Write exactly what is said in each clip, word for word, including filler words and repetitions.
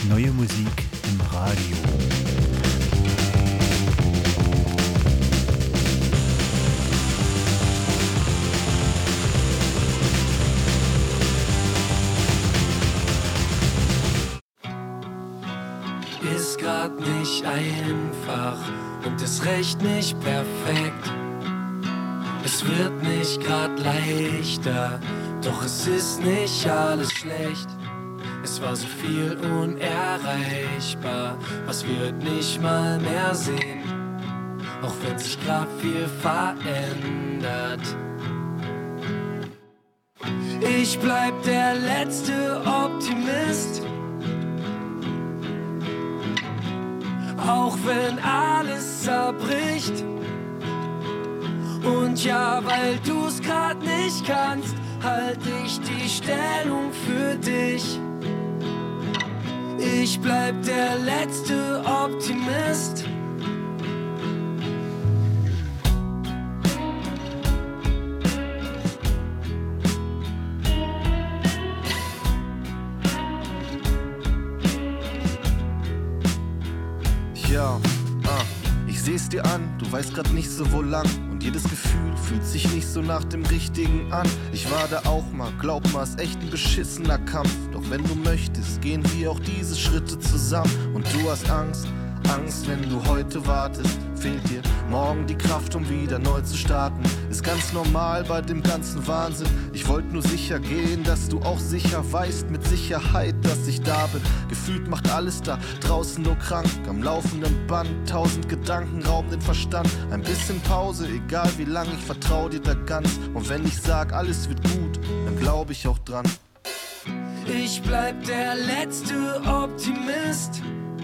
Neue Musik im Radio. Ist grad nicht einfach und ist recht nicht perfekt. Es wird nicht grad leichter, doch es ist nicht alles schlecht. Es war so viel unerreichbar, was wird nicht mal mehr sehen, auch wenn sich grad viel verändert. Ich bleib der letzte Optimist, auch wenn alles zerbricht. Und ja, weil du's grad nicht kannst, halt ich die Stellung für dich. Ich bleib der letzte Optimist. Ja, ah, ich seh's dir an, du weißt grad nicht so wo lang. Und jedes Gefühl fühlt sich nicht so nach dem Richtigen an. Ich war da auch mal, glaub mal, ist echt ein beschissener Kampf. Doch wenn du möchtest, gehen wir auch diese Schritte zusammen. Und du hast Angst, Angst, wenn du heute wartest. Fehlt dir morgen die Kraft, um wieder neu zu starten. Ist ganz normal bei dem ganzen Wahnsinn. Ich wollte nur sicher gehen, dass du auch sicher weißt, mit Sicherheit, dass ich da bin. Gefühlt macht alles da draußen nur krank. Am laufenden Band, tausend Gedanken rauben den Verstand. Ein bisschen Pause, egal wie lang, ich vertrau dir da ganz. Und wenn ich sag, alles wird gut, dann glaub ich auch dran. Ich bleib der letzte Optimist,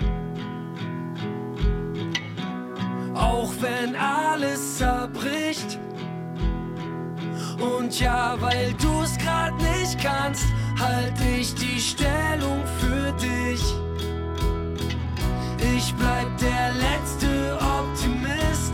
auch wenn alles zerbricht. Und ja, weil du's grad nicht kannst, halt ich die Stellung für dich. Ich bleib der letzte Optimist.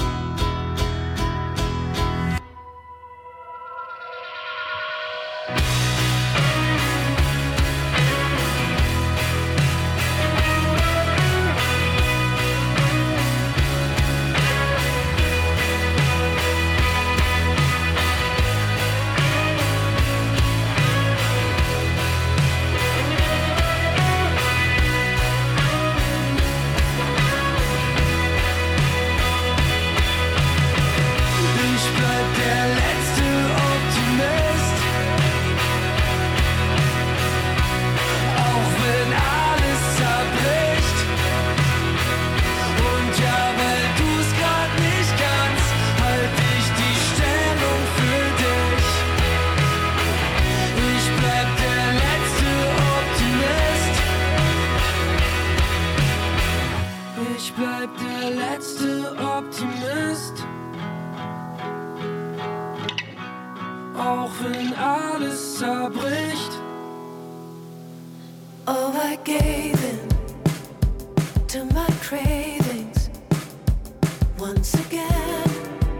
Auch wenn alles zerbricht. Oh, I gave in to my cravings once again.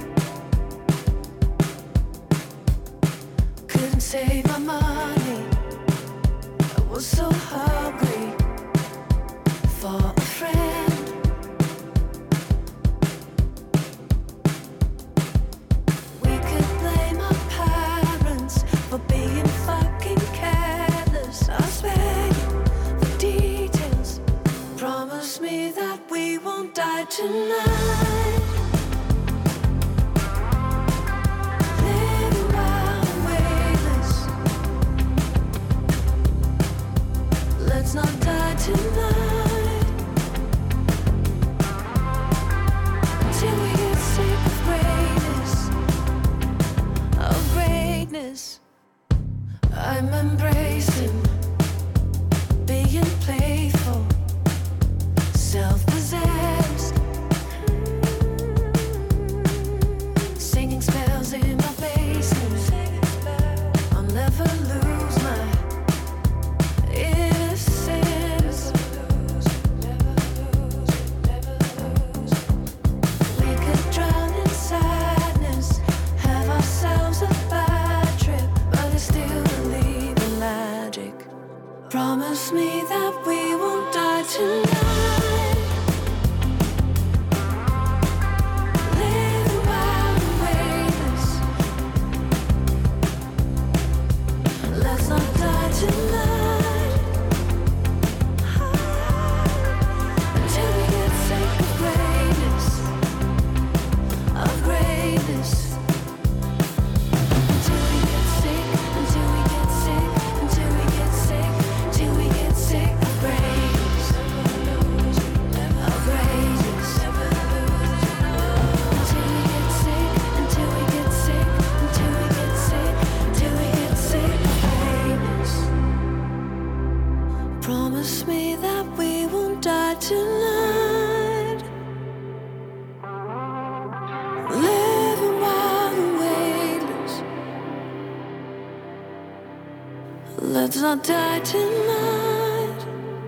Couldn't save my money, I was so hungry for a friend. For being fucking careless, I spare you the details. Promise me that we won't die tonight. Living wild and weightless. Let's not die tonight. Till we get sick of greatness, of greatness. I'm embracing being playful, self-possessed, singing spells in my basement. I'll never lose my innocence. We could drown in sadness, have ourselves a bad trip, but it's still magic. Promise me that we Let's not die tonight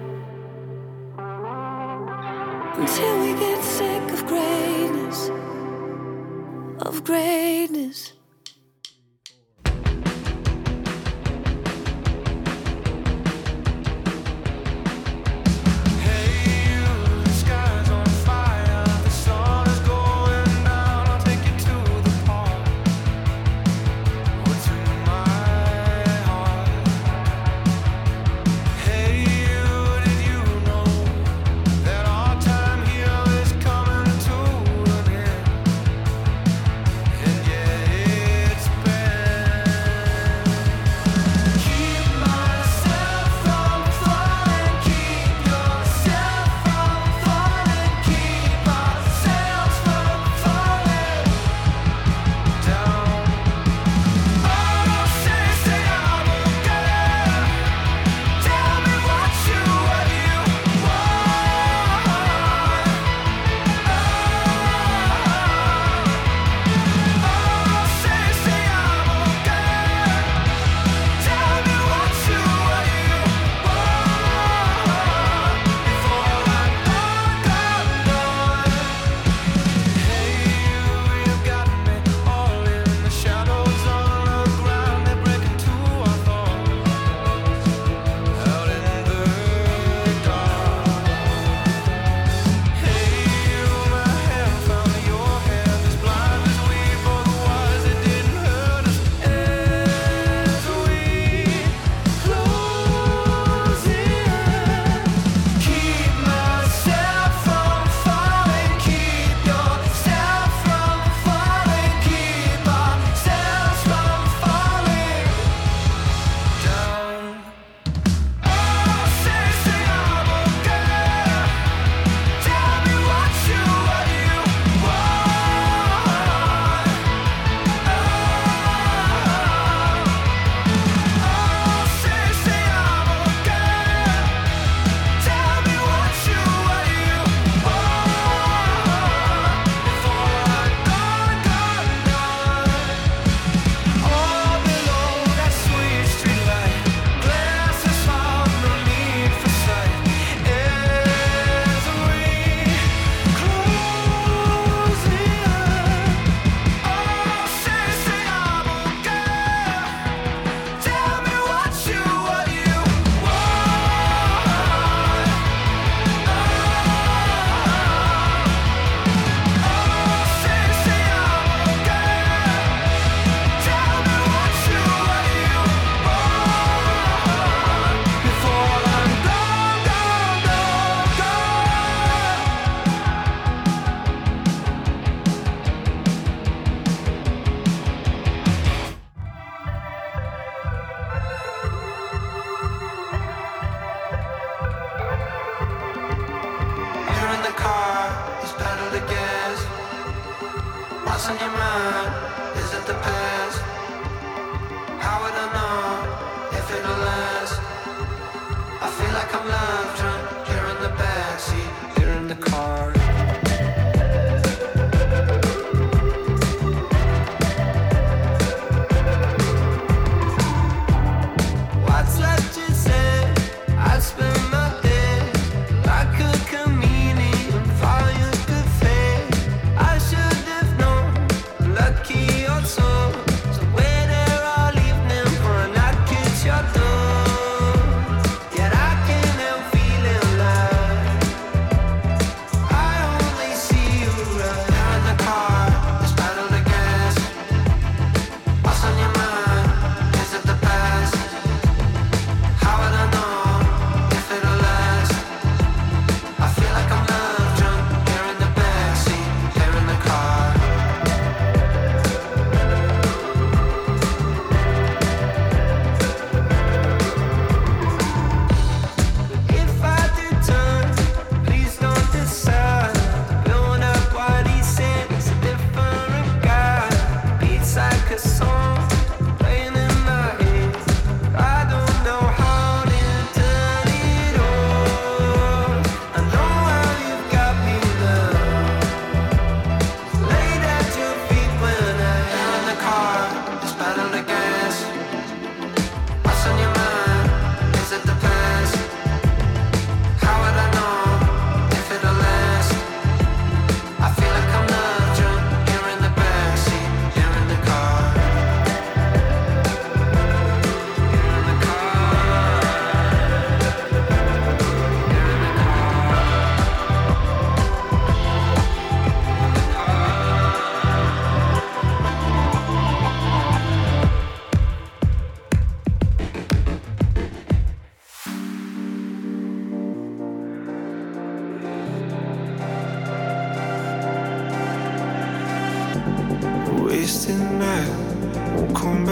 until we get sick of greatness, of greatness. And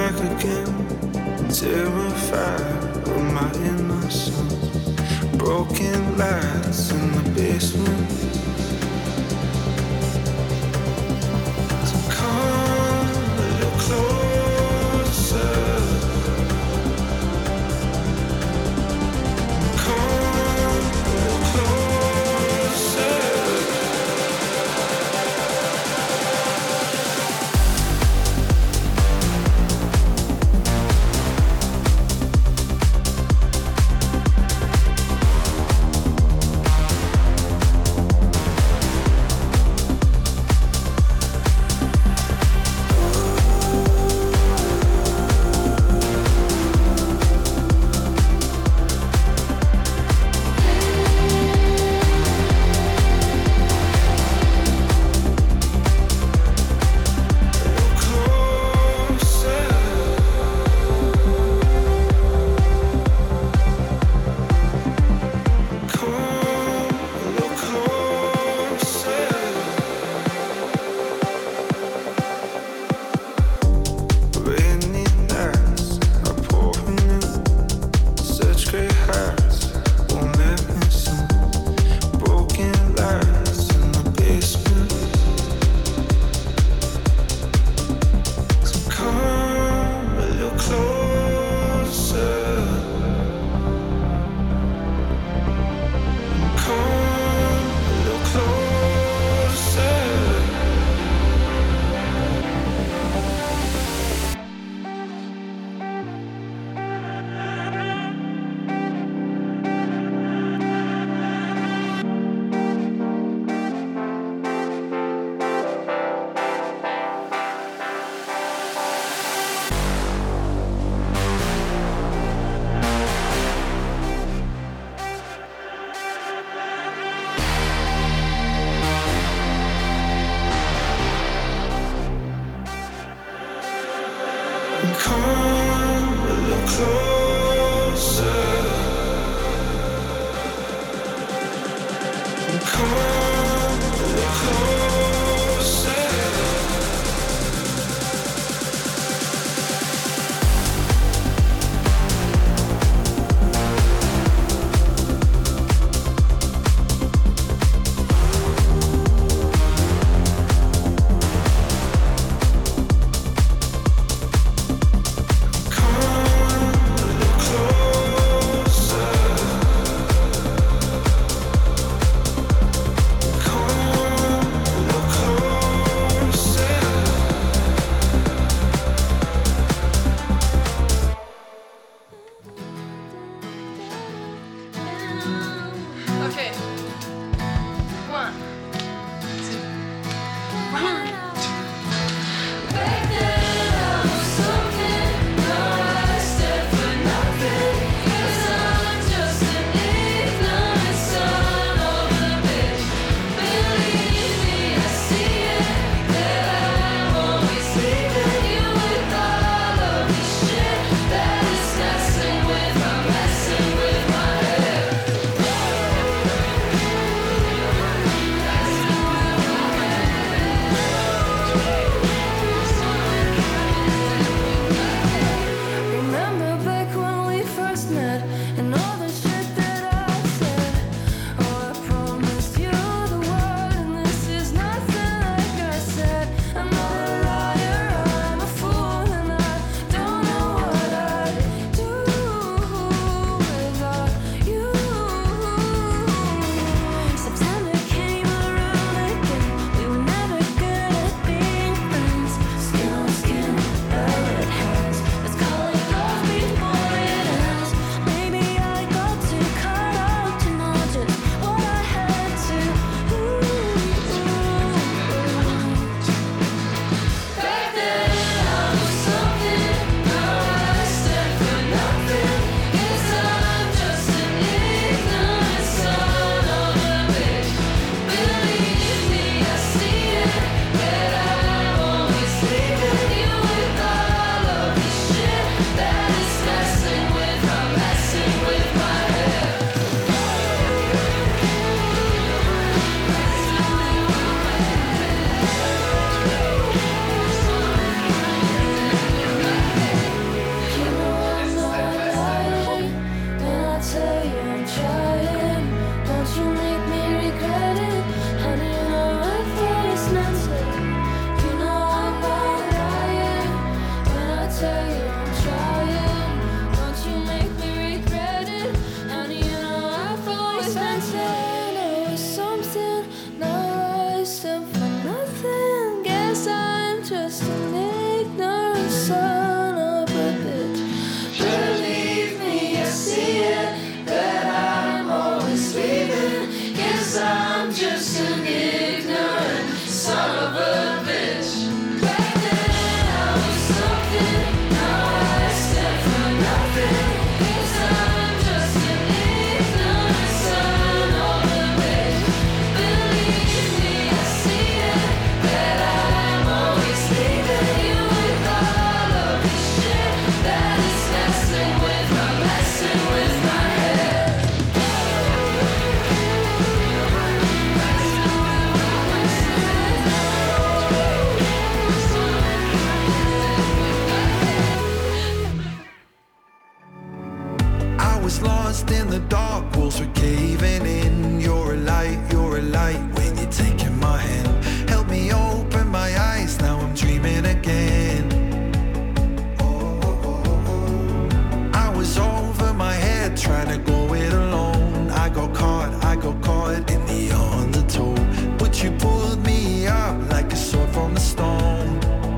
back again, terrified of my innocence. Broken lights in the basement. So come a little closer. Come a little closer. Come was lost in the dark, walls were caving in. You're a light, you're a light when you're taking my hand. Help me open my eyes, now I'm dreaming again. I was over my head, trying to go it alone. I got caught, I got caught in the undertow. But you pulled me up like a sword from the stone.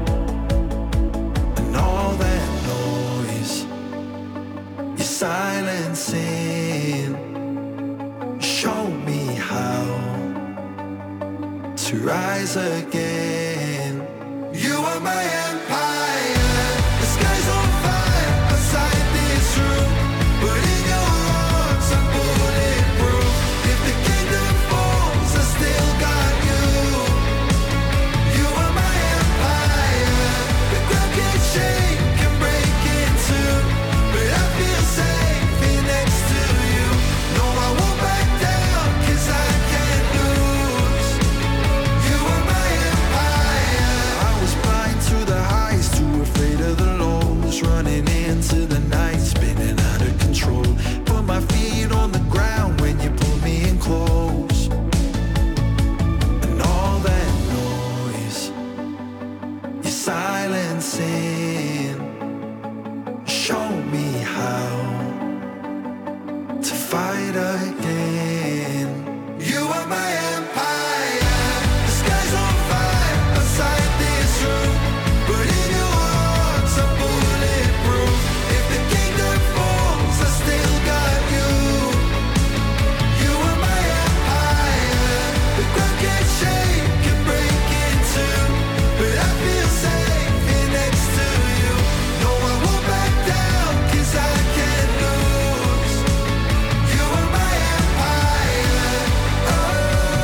And all that noise you're silencing, show me how to rise again. You are my empire. The sky's on fire outside this room, but in your arms I'm bulletproof. If the kingdom falls, I still got you. You are my empire. The ground can shake and break in two, but I feel safe here next to you. No, I won't back down, 'cause I can't lose. You are my empire. I was blind to the highs, too afraid of the lows. Running into the night, spinning out of control. Put my feet on the ground when you pull me in close. And all that noise you're silencing, show me how to fight again. You are my empire. The sky's on fire outside this room, but in your arms I'm bulletproof. If the kingdom falls, I still got you. You are my empire. The ground can shake and break in two, but I feel safe here next to you. No, I won't back down, 'cause I can't lose. You are my empire. Oh.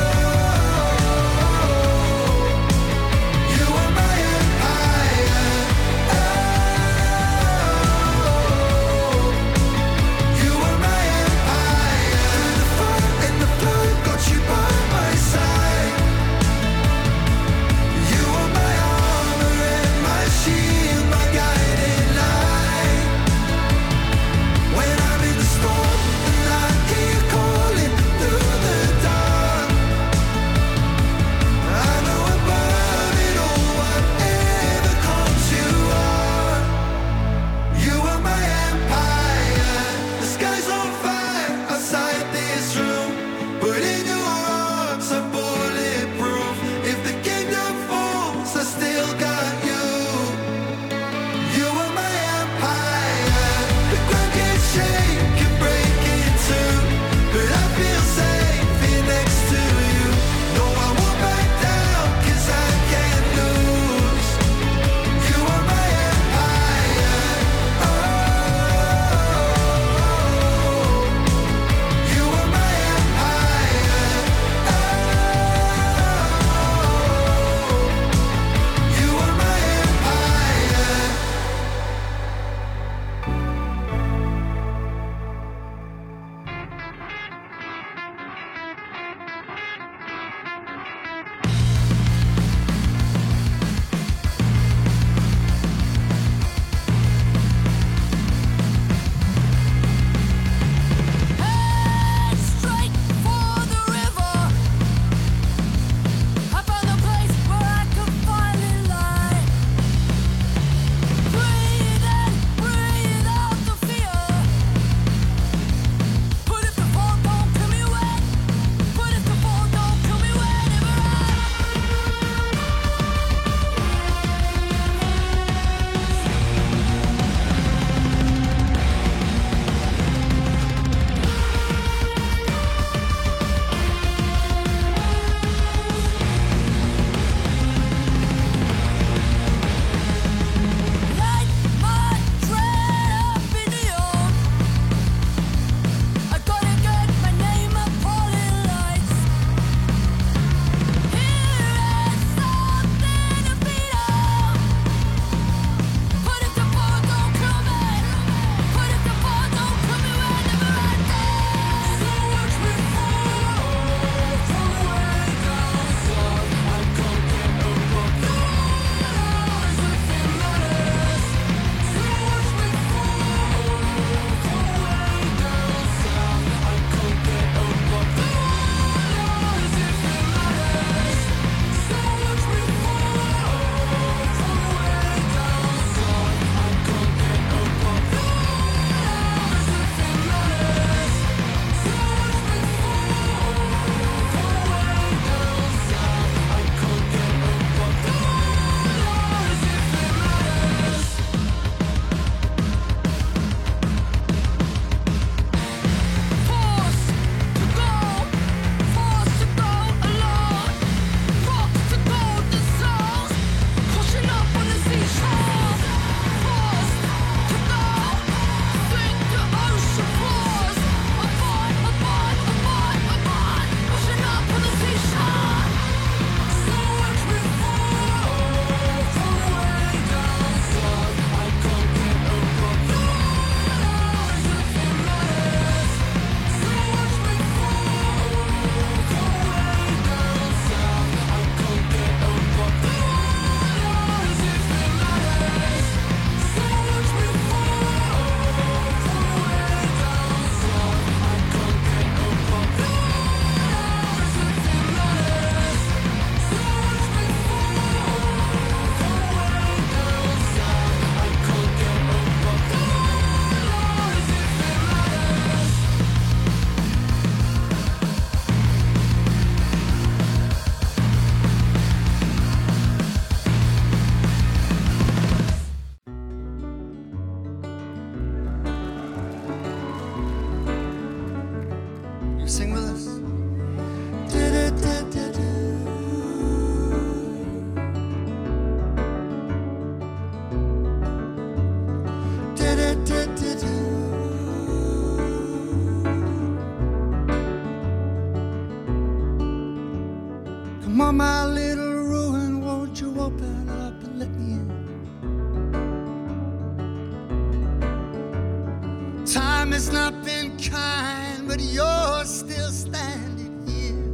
Time has not been kind, but you're still standing here.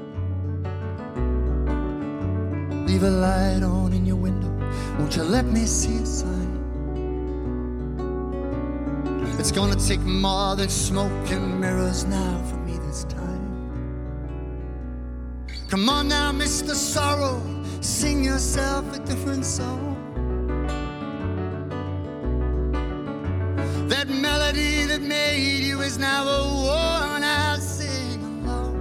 Leave a light on in your window, won't you let me see a sign? It's gonna take more than smoke and mirrors now for me this time. Come on now, Mister Sorrow, sing yourself a different song. That melody that made you is now a worn out sing-along.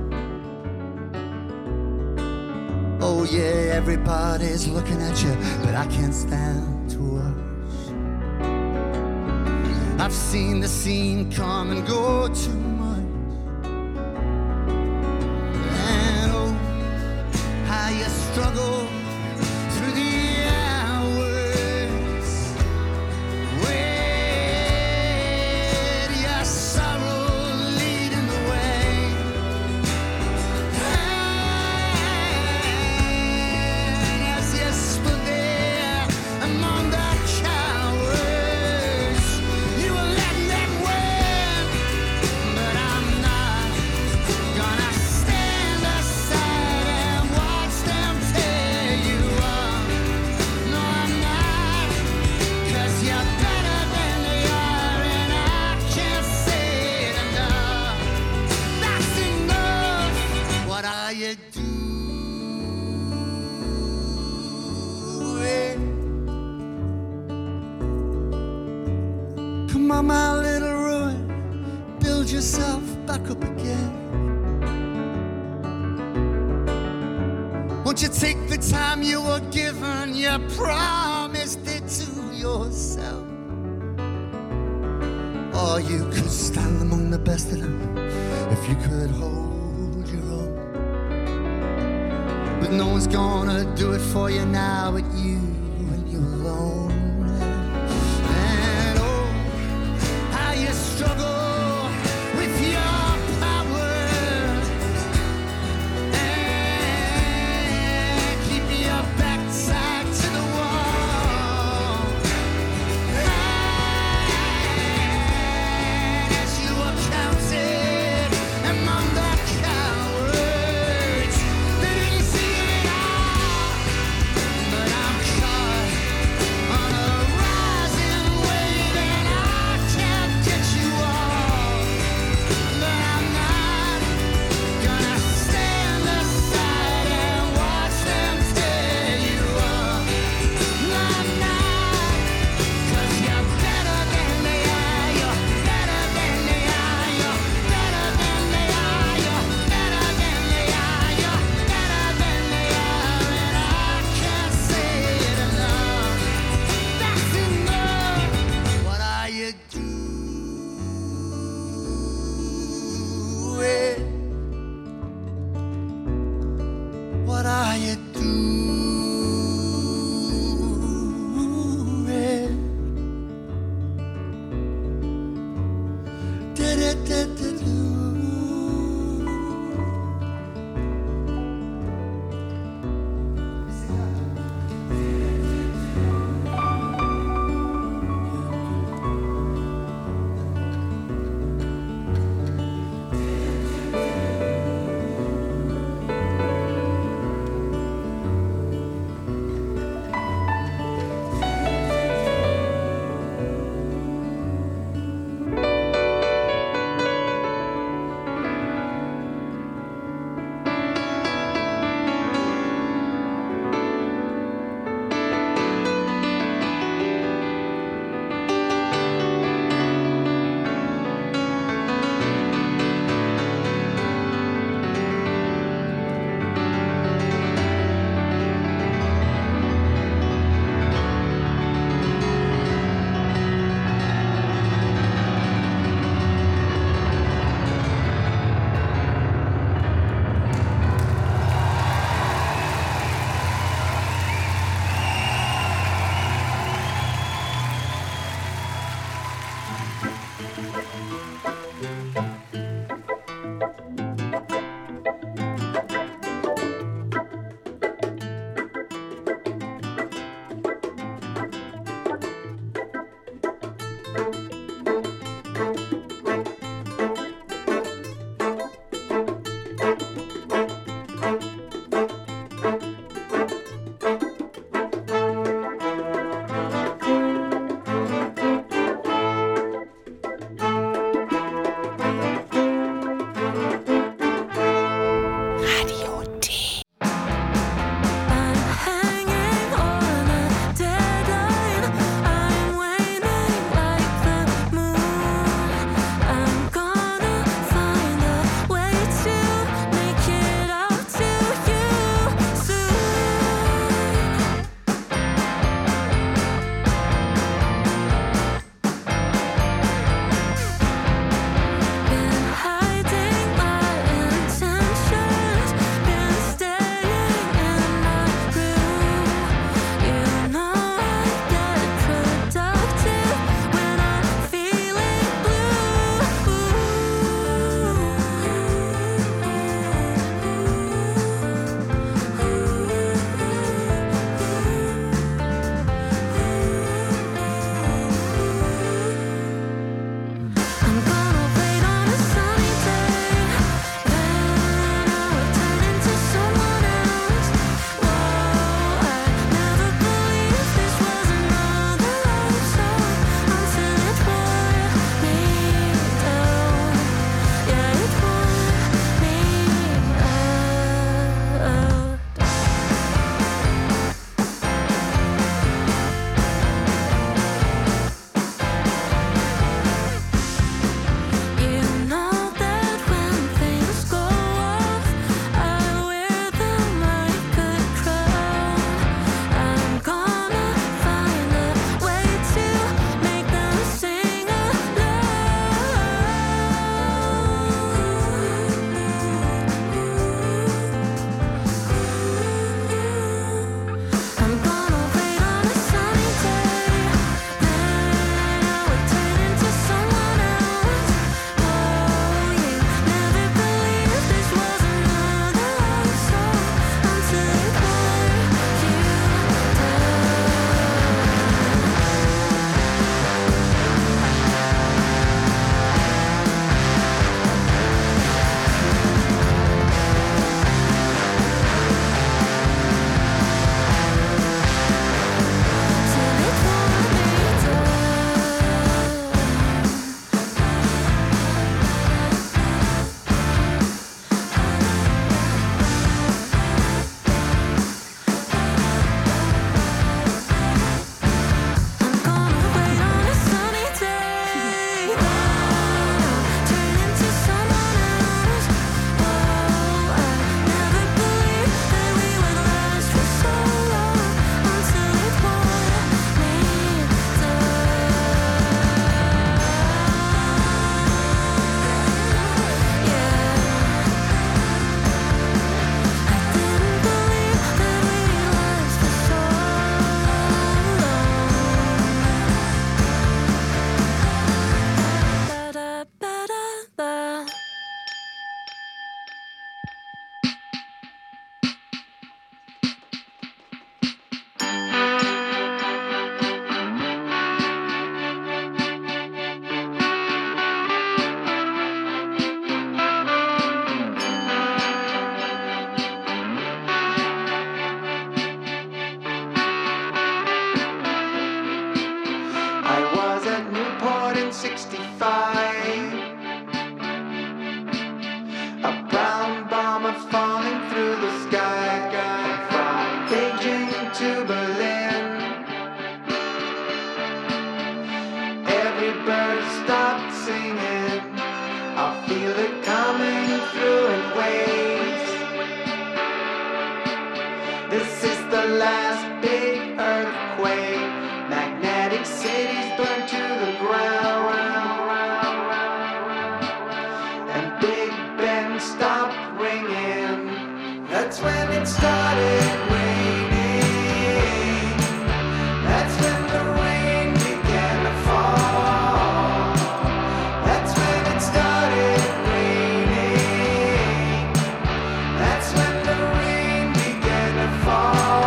Oh yeah, everybody's looking at you, but I can't stand to watch. I've seen the scene come and go too much. And oh, how you struggle through the hours. With your sorrow leading the way. And as you stood there among the cowards, you were letting them win. But I'm not gonna stand aside and watch them tear you up. No, I'm not, 'cause you're better than they are, and I can't say it enough. That's enough. What are you doing? Come on, my little ruin, build yourself back up again. Won't you take the time you were given? You promised it to yourself. Or you could stand among the best of them if you could hold your own. But no one's gonna do it for you now but you and you alone. And oh, how you struggle with your power and keep your backside to the wall. And as you were counted among the cowards, they didn't see it all. But I'm caught on a rising wave and I can't get you off. But I'm not gonna stand aside and watch them tear you up. No, I'm not, 'cause you're better than they are. You're better than they are. You're better than they are. You're better than they are. You're better than they are, and I can't say it enough. That's enough. What are you doing? What are you doing? Da-da-da-da-do. singing. I feel it coming through in waves. This is the last big earthquake. Magnetic cities burn to the ground. And Big Ben stopped ringing. That's when it started raining. That's when the rain began to fall. That's when it started raining. That's when the rain began to fall.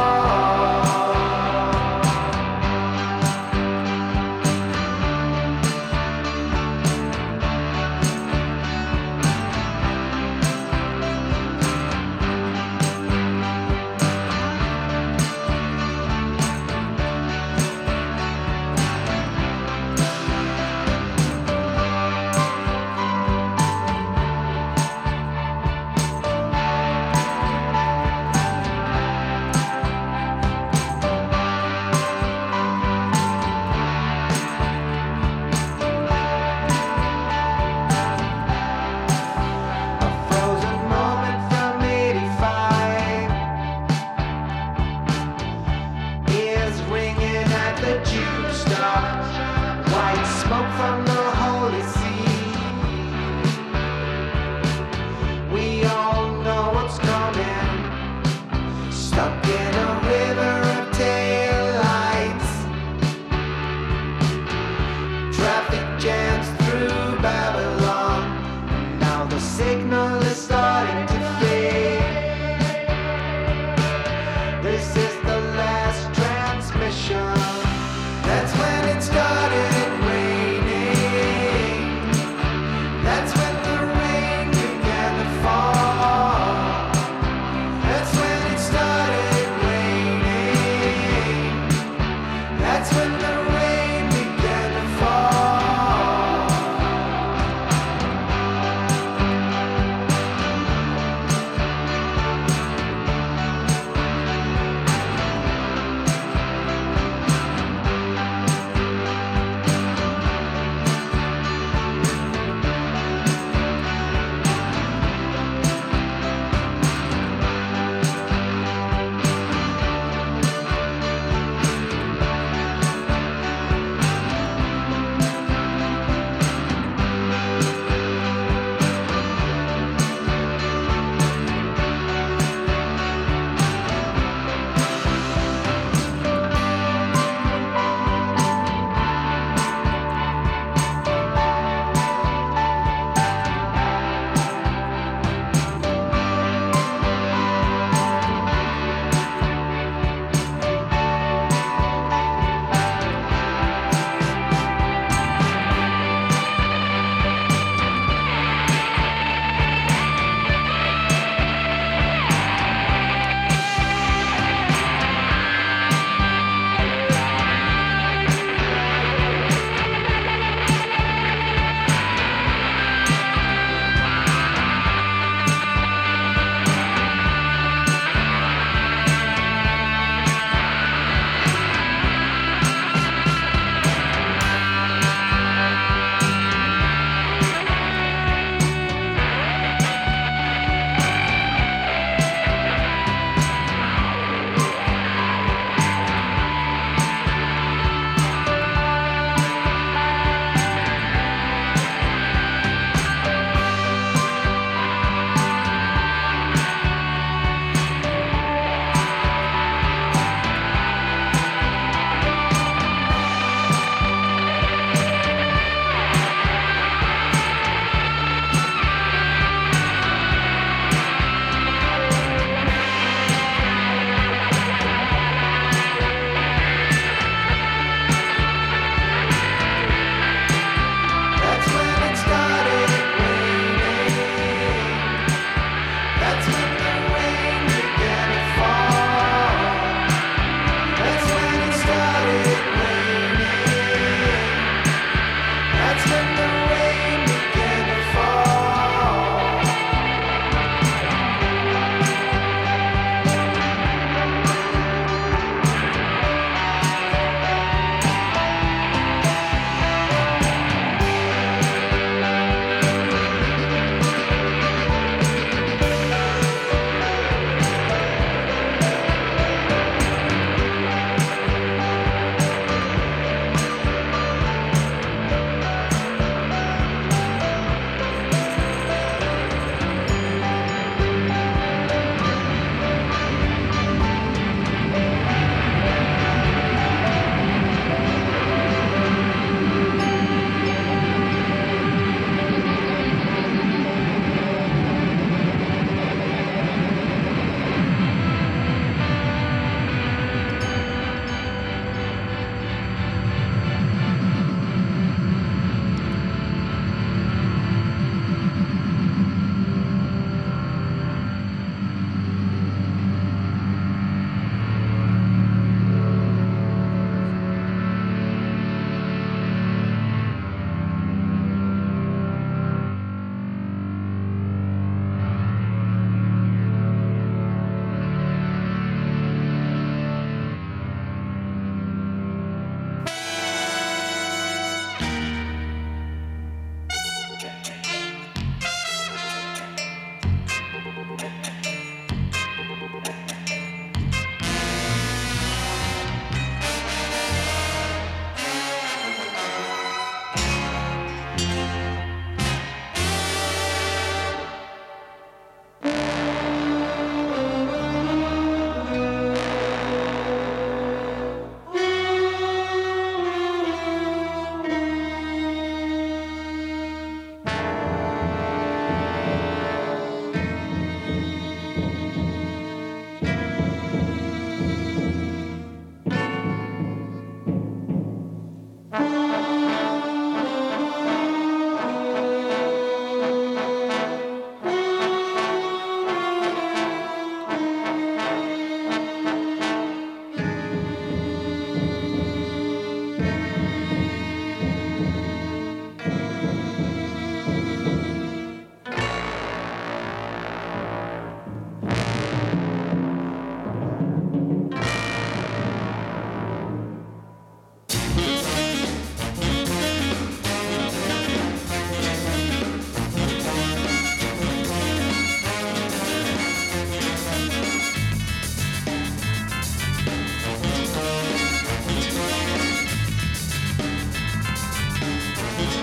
A frozen moment from eighty-five. Ears ringing at the tube stop. White smoke from the holy see. We all know what's coming. Stuck in a river of taillights. Traffic jams through Babylon. Now the signal is starting to fade. This is the last transmission. That's when it started raining. That's when the rain began to fall. That's when it started raining. That's when the rain began to fall.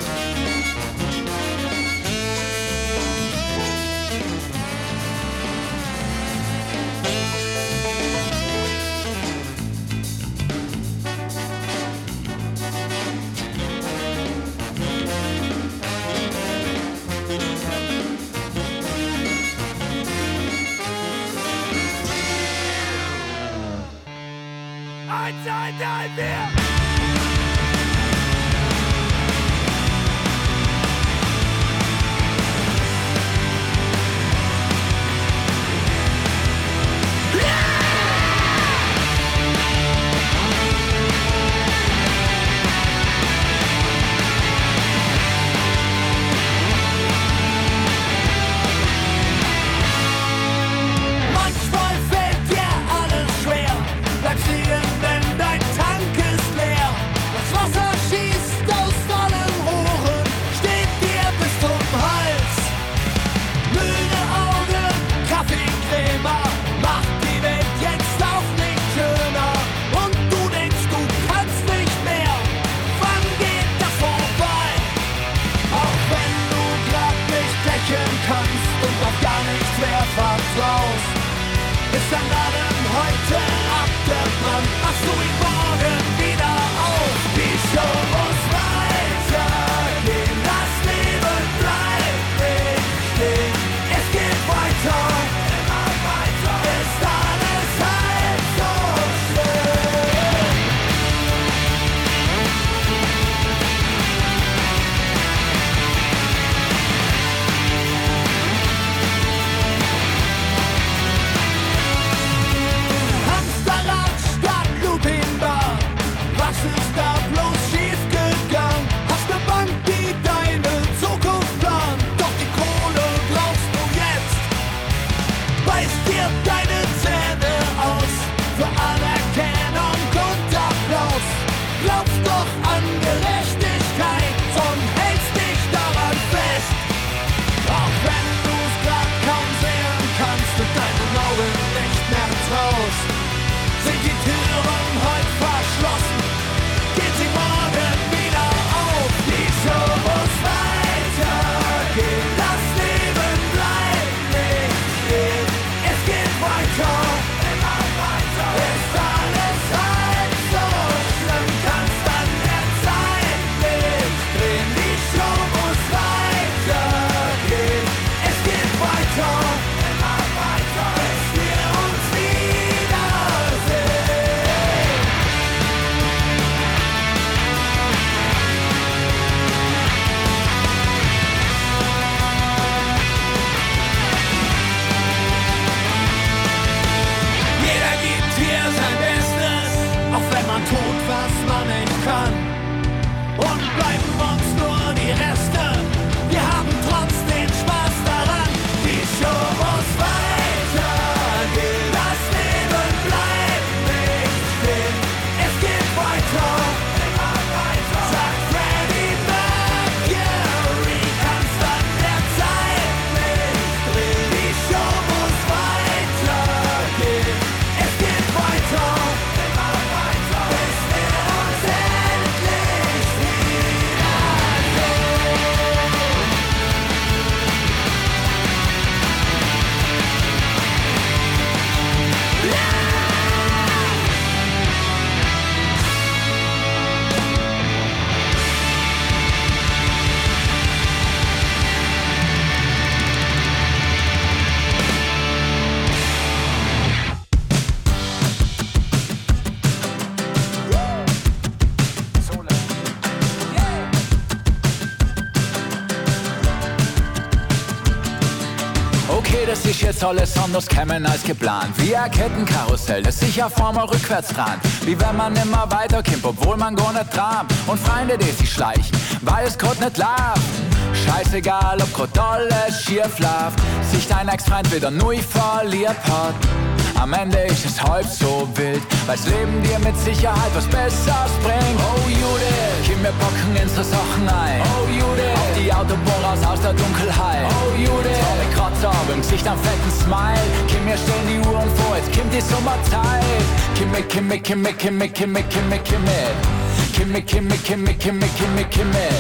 das ist jetzt alles anders kämen als geplant. Wie ein Kettenkarussell, das sich auf einmal rückwärts dreht. Wie wenn man immer weiterkommt, obwohl man gar nicht trabt. Und Freunde, die sich schleichen, weil es grad nicht läuft. Scheißegal, ob grad alles schief läuft, sich dein Ex-Freund wieder neu verliert hat. Am Ende ist es halb so wild, weil's Leben dir mit Sicherheit was Besseres bringt. Oh Judith, komm, wir packen unsere Sachen ein. Oh Judith, auf die Autobahn raus aus der Dunkelheit. Oh Judith, habe Kratzer im Gesicht am fetten Smile. Komm, wir stellen die Uhren vor, jetzt kommt die Sommerzeit. Komm mit, komm mit, komm mit, komm mit, komm mit, komm mit, komm mit. Kimme, kimme, kimme, kimme, kimme, kimme. Ja, es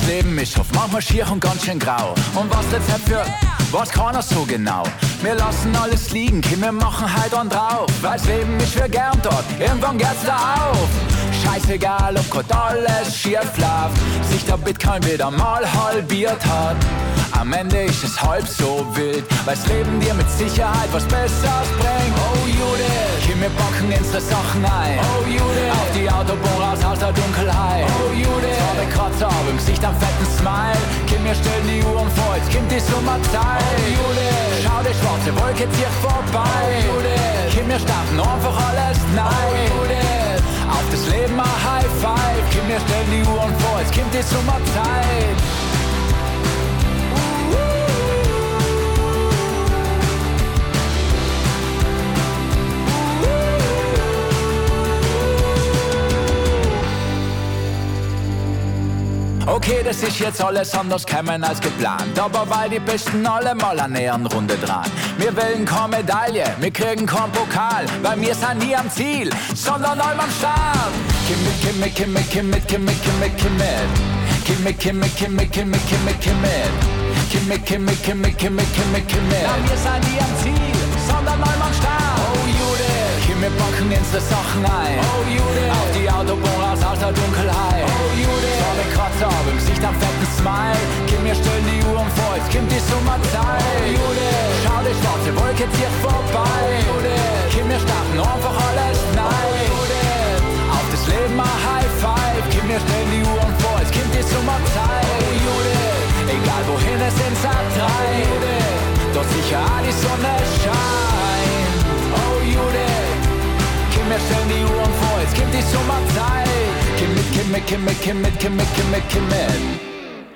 Leben ist oft manchmal schier und ganz schön grau. Und was Rezept für, weiß keiner so genau. Wir lassen alles liegen, Kim, wir machen halt und drauf. Weil's Leben ist für gern dort, irgendwann geht's da auf. Scheißegal, ob grad alles schief läuft, sich der Bitcoin wieder mal halbiert hat. Am Ende ist es halb so wild, weil's Leben dir mit Sicherheit was Besseres bringt. Oh Judith, Kim, wir packen unsere Sachen ein. Oh Judith, auf die Autobahn raus aus der Dunkelheit. Oh Judith, habe Kratzer auf dem Gesicht am fetten Smile. Kim, wir stellen die Uhren vor, jetzt kommt die Sommerzeit. Oh Judith, schau, die schwarze Wolke zieht vorbei. Oh Judith, Kim, wir starten einfach alles neu. Oh Judith, auf das Leben ein High Five. Kim, wir stellen die Uhren vor, jetzt kommt die Sommerzeit. Okay, das ist jetzt alles anders gekommen als geplant. Aber weil die Besten alle mal an näheren Runde dran. Wir wählen keine Medaille, wir kriegen keinen Pokal, weil wir sind nie am Ziel, sondern allem am Start. Kim mit, Kim mit, Kim mit, Kim mit, Kim mit, Kim mit, Kim mit. Kim mit, Kim mit, Kim mit, Kim mit, Kim mit, Kim mit. Kim mit, Kim mit, Kim mit, Kim mit, Kim mit, Kim mit. Ja, wir sind nie am Ziel, sondern allem am Start. Oh Judith, Kim, wir packen unsere Sachen ein. Oh Judith, auf die Autobahn raus aus der Dunkelheit. Oh Judith, habe Kratzer auf dem Gesicht am fetten Smile. Kim, wir stellen die Uhren vor, jetzt kommt die Sommerzeit. Oh Judith, schau, die schwarze Wolke zieht vorbei. Oh Judith, Kim, wir starten einfach alles neu. Oh Judith, auf das Leben ein High Five. Kim, wir stellen die Uhren vor, jetzt kommt die Sommerzeit. Oh Judith, egal wohin es in Saat treibt, dort sicher auch die Sonne scheint. Oh Judith, Kim, wir stellen die Uhren vor, jetzt kommt die Sommerzeit. Kim mit, Kim mit, Kim mit, Kim mit, Kim mit, Kim mit, Kim mit.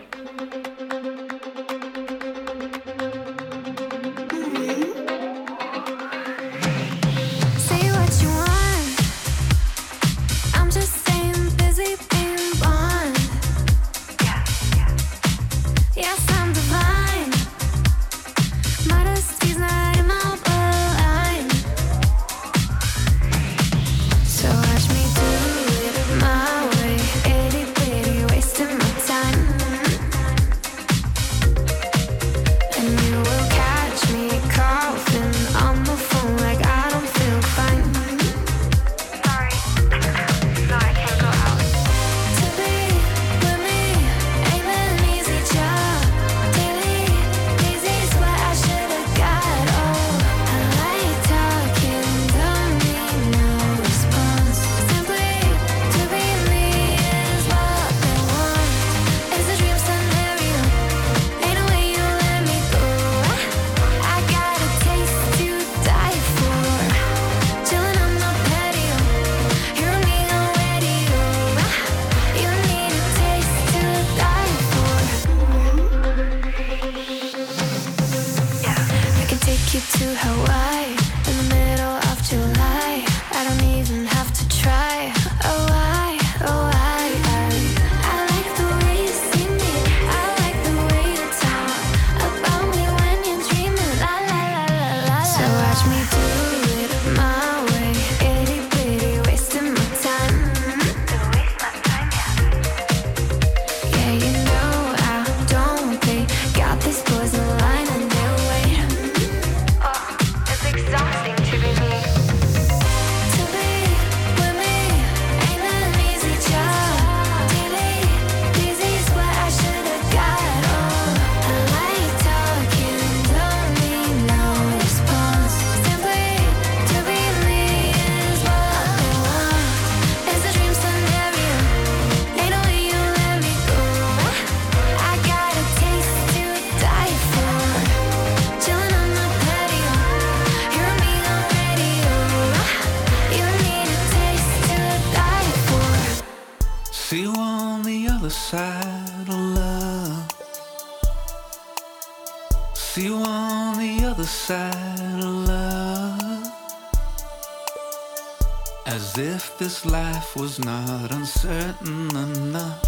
This life was not uncertain enough.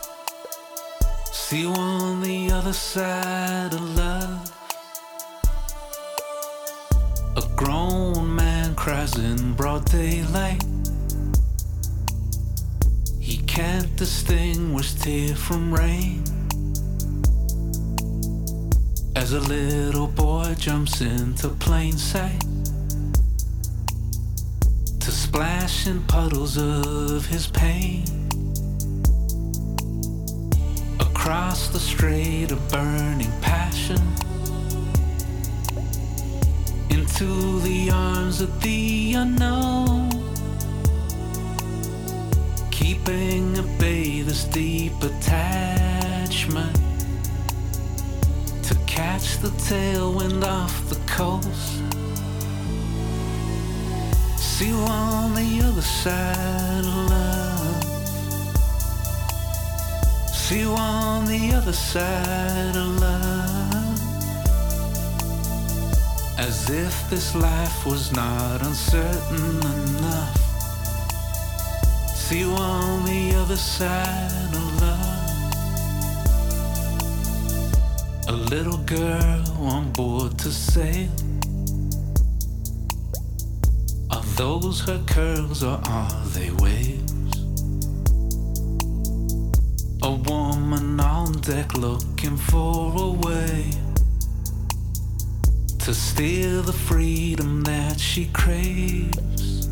See you on the other side of love. A grown man cries in broad daylight. He can't distinguish tear from rain. As a little boy jumps into plain sight to splash in puddles of his pain. Across the strait of burning passion, into the arms of the unknown, keeping at bay this deep attachment, to catch the tailwind off the coast. See you on the other side of love. See you on the other side of love. As if this life was not uncertain enough. See you on the other side of love. A little girl on board to sail. Are those her curls or are they waves? A woman on deck looking for a way to steal the freedom that she craves.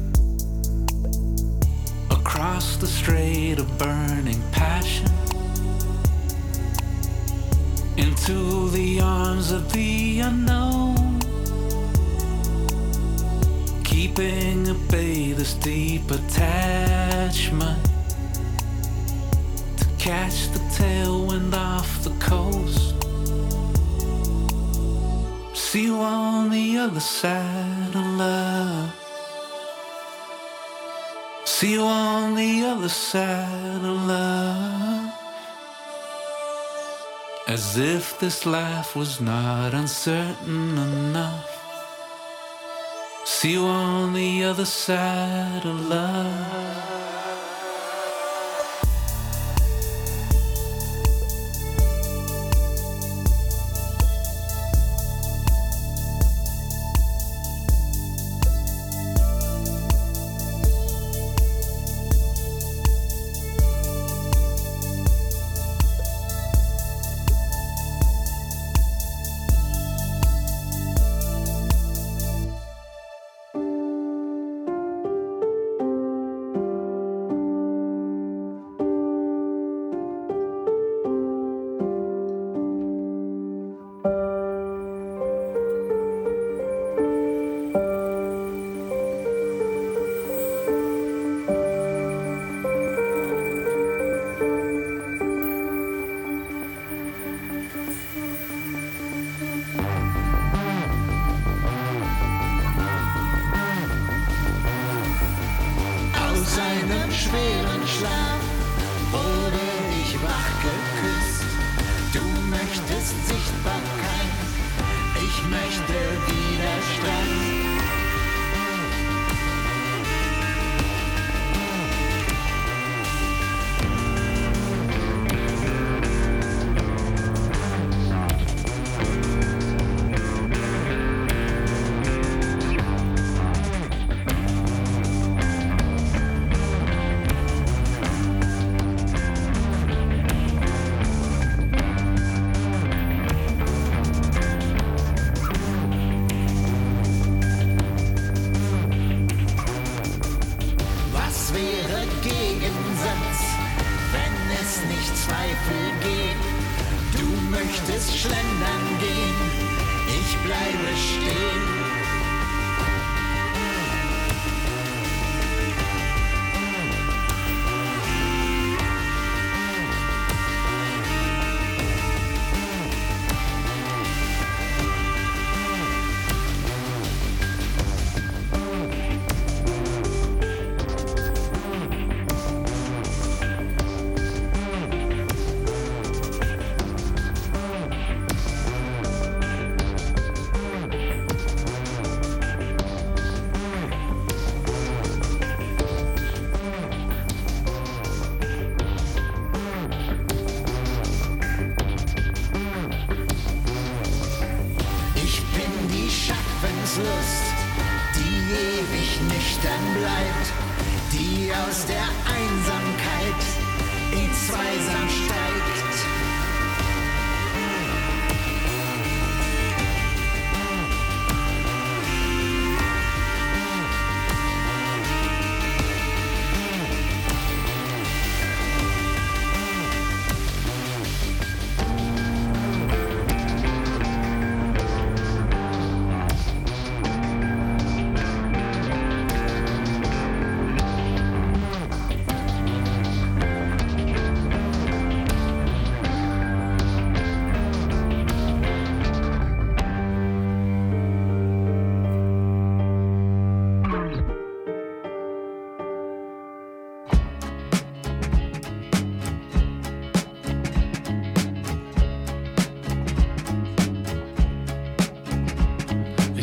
Across the strait of burning passion, into the arms of the unknown, keeping at bay this deep attachment, to catch the tailwind off the coast. See you on the other side of love. See you on the other side of love. As if this life was not uncertain enough. See you on the other side of love.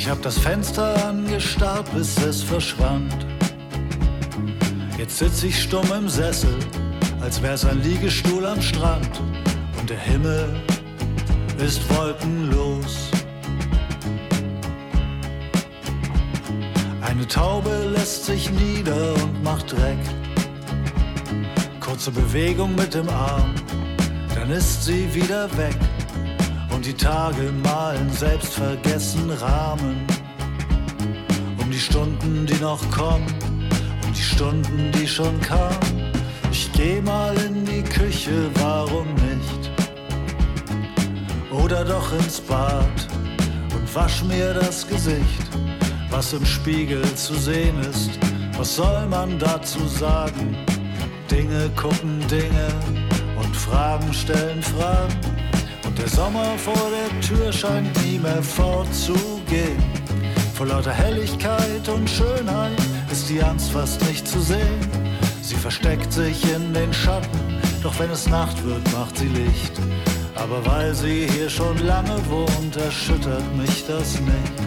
Ich hab das Fenster angestarrt, bis es verschwand. Jetzt sitz ich stumm im Sessel, als wär's ein Liegestuhl am Strand. Und der Himmel ist wolkenlos. Eine Taube lässt sich nieder und macht Dreck. Kurze Bewegung mit dem Arm, dann ist sie wieder weg. Und die Tage malen selbstvergessen Rahmen. Um die Stunden, die noch kommen, um die Stunden, die schon kamen. Ich geh mal in die Küche, warum nicht? Oder doch ins Bad und wasch mir das Gesicht. Was im Spiegel zu sehen ist, was soll man dazu sagen? Dinge gucken Dinge und Fragen stellen Fragen. Und der Sommer vor der Tür scheint nie mehr fortzugehen. Vor lauter Helligkeit und Schönheit ist die Angst fast nicht zu sehen. Sie versteckt sich in den Schatten, doch wenn es Nacht wird, macht sie Licht. Aber weil sie hier schon lange wohnt, erschüttert mich das nicht.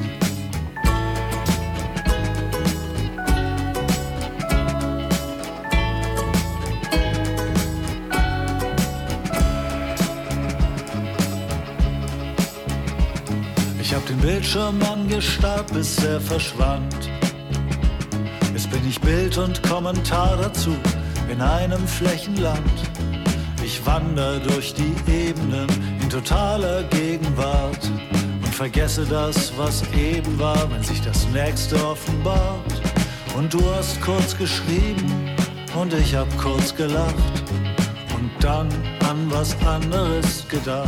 Ich hab den Bildschirm angestarrt, bis er verschwand. Jetzt bin ich Bild und Kommentar dazu in einem Flächenland. Ich wander durch die Ebenen in totaler Gegenwart und vergesse das, was eben war, wenn sich das Nächste offenbart. Und du hast kurz geschrieben und ich hab kurz gelacht und dann an was anderes gedacht.